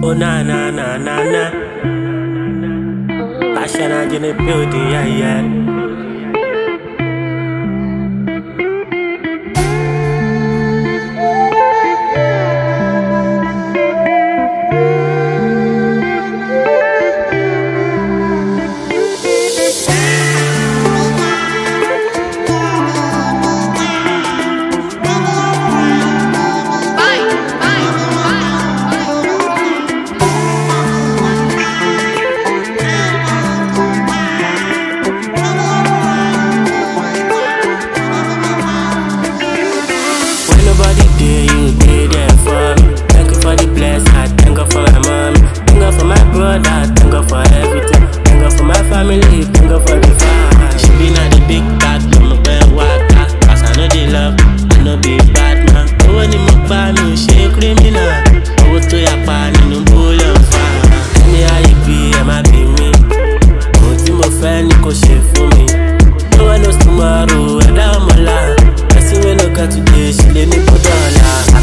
Oh na na na na na. Passion in the building, yeah yeah. Nobody there, you be there for me. Thank you for the blessing, I thank God for my mommy. Thank God for my brother, thank God for everything. Thank God for my family, thank God for the fire. She be not the big bad, but my bad water. Cause I know they love, I know be bad man. Oh, when you make bad news, she criminal. Oh, to your pan, you know, bull of fire. Tell me how you be, am I be me? Oh, to my friend, you go share for me. No one knows tomorrow, and I'm alive. We no got today, she let me put on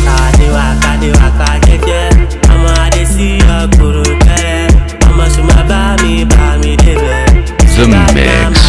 waka, jeje. I'ma dey see your guru kere. I'ma show my bami, debe. The Mix.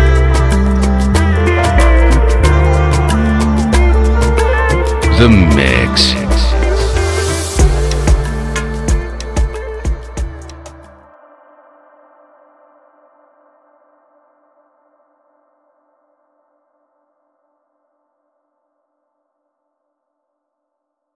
The Mix.